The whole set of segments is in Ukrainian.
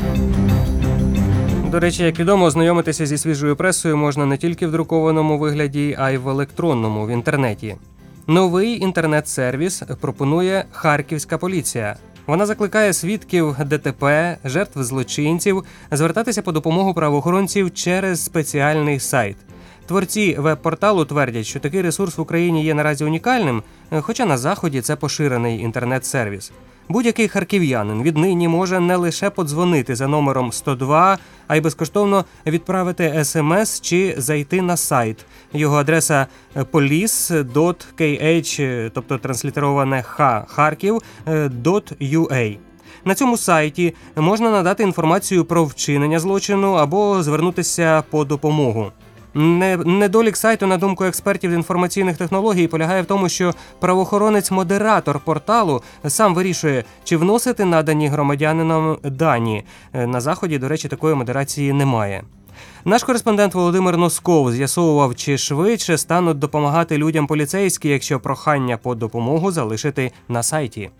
До речі, як відомо, ознайомитися зі свіжою пресою можна не тільки в друкованому вигляді, а й в електронному, в інтернеті. Новий інтернет-сервіс пропонує Харківська поліція. Вона закликає свідків ДТП, жертв злочинців звертатися по допомогу правоохоронців через спеціальний сайт. Творці веб-порталу твердять, що такий ресурс в Україні є наразі унікальним, хоча на Заході це поширений інтернет-сервіс. Будь-який харків'янин віднині може не лише подзвонити за номером 102, а й безкоштовно відправити смс чи зайти на сайт. Його адреса police.kh, тобто транслітероване Харків.ua. На цьому сайті можна надати інформацію про вчинення злочину або звернутися по допомогу. Недолік сайту, на думку експертів інформаційних технологій, полягає в тому, що правоохоронець-модератор порталу сам вирішує, чи вносити надані громадянинам дані. На Заході, до речі, такої модерації немає. Наш кореспондент Володимир Носков з'ясовував, чи швидше стануть допомагати людям поліцейські, якщо прохання по допомогу залишити на сайті.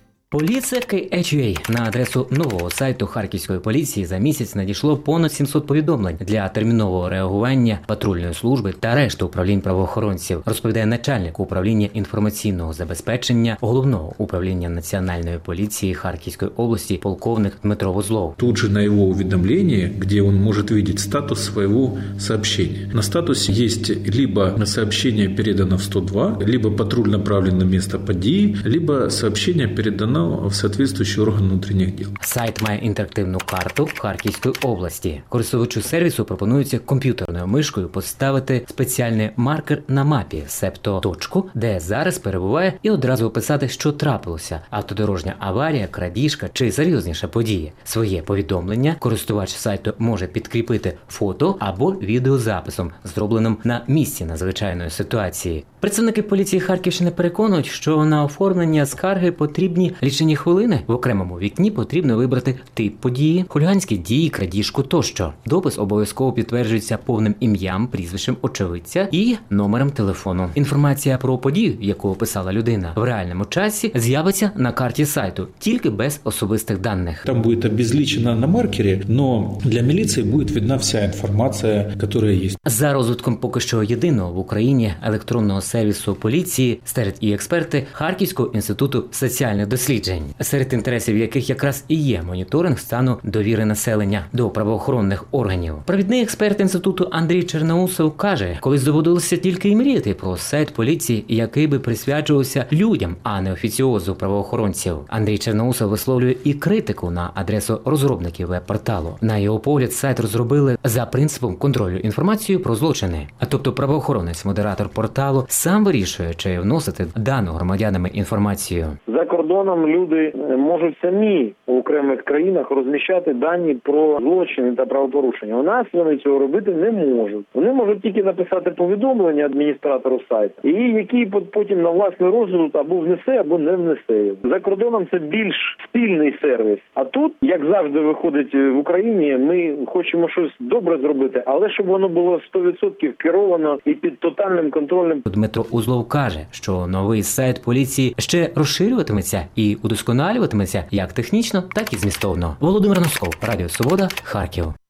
Police.kh на адресу нового сайту Харківської поліції за місяць надійшло понад 700 повідомлень для термінового реагування патрульної служби та решти управлінь правоохоронців, розповідає начальник управління інформаційного забезпечення Головного управління Національної поліції Харківської області полковник Дмитро Вузлов. Тут же на его уведомлении, где он может видеть статус своего сообщения. На статусе есть либо сообщение передано в 102, либо патруль направлен на место події, либо сообщение передано в соответствующий орган внутренних дел. Сайт має інтерактивну карту Харківської області. Користувачу сервісу пропонується комп'ютерною мишкою поставити спеціальний маркер на мапі, себто точку, де зараз перебуває, і одразу описати, що трапилося – автодорожня аварія, крадіжка чи серйозніша подія. Своє повідомлення користувач сайту може підкріпити фото або відеозаписом, зробленим на місці надзвичайної ситуації. Працівники поліції Харківщини переконують, що на оформлення скарги потрібні лічені хвилини. В окремому вікні потрібно вибрати тип події, хуліганські дії, крадіжку тощо. Допис обов'язково підтверджується повним ім'ям, прізвищем очевидця і номером телефону. Інформація про подію, яку описала людина, в реальному часі з'явиться на карті сайту, тільки без особистих даних. Там будет обезличено на маркере, но для милиции будет видна вся информация, которая есть. За розвитком поки що єдиного в Україні електронного сервісу поліції стежать і експерти Харківського інституту соціальних досліджень, серед інтересів яких якраз і є моніторинг стану довіри населення до правоохоронних органів. Провідний експерт інституту Андрій Черноусов каже, колись доводилося тільки й мріяти про сайт поліції, який би присвячувався людям, а не офіціозу правоохоронців. Андрій Черноусов висловлює і критику на адресу розробників веб-порталу. На його погляд, сайт розробили за принципом контролю інформацією про злочини. А тобто правоохоронець-модератор порталу сам вирішує, чи вносити дану громадянами інформацію. За кордоном люди можуть самі у окремих країнах розміщати дані про злочини та правопорушення. У нас вони цього робити не можуть. Вони можуть тільки написати повідомлення адміністратору сайту, і який потім на власний розсуд або внесе, або не внесе. За кордоном це більш спільний сервіс. А тут, як завжди виходить в Україні, ми хочемо щось добре зробити, але щоб воно було 100% керовано і під тотальним контролем. Дмитро Узлов каже, що новий сайт поліції ще розширюватиметься і удосконалюватиметься як технічно, так і змістовно. Володимир Носков, Радіо Свобода, Харків.